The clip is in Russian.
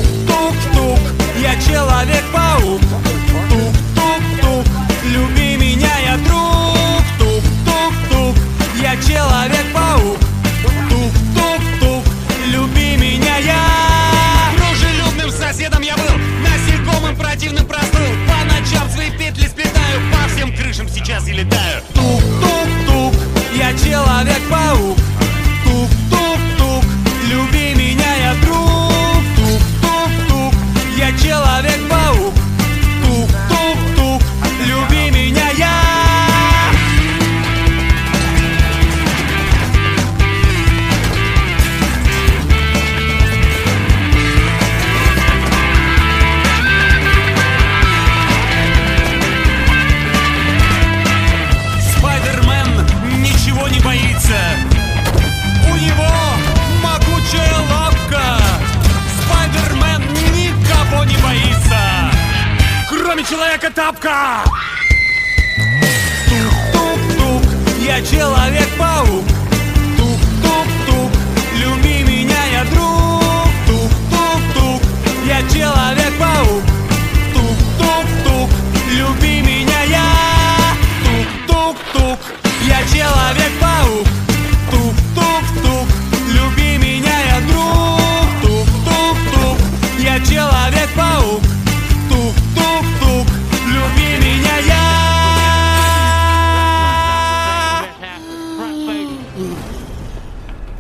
Тук-тук-тук, я Человек-паук. Тук-тук-тук, люби меня, я друг. Тук-тук-тук, я Человек-паук. Тук-тук-тук, люби меня, я. Дружелюбным соседом я был, насекомым противным простыл. По ночам свои петли сплетаю, по всем крышам сейчас и летаю. Тук-тук-тук, я Человек-паук. Тук-тук-тук, люби меня, я друг. Тук-тук-тук, я Человек-паук. Тук-тук-тук, люби меня, я. Спайдермен ничего не боится, у него могучая лапка. Спайдермен никого не боится, кроме Человека-тапка. Тук-тук-тук, я Человек-паук. Тук-тук-тук, люби меня, я друг. Тук-тук-тук, я Человек-паук.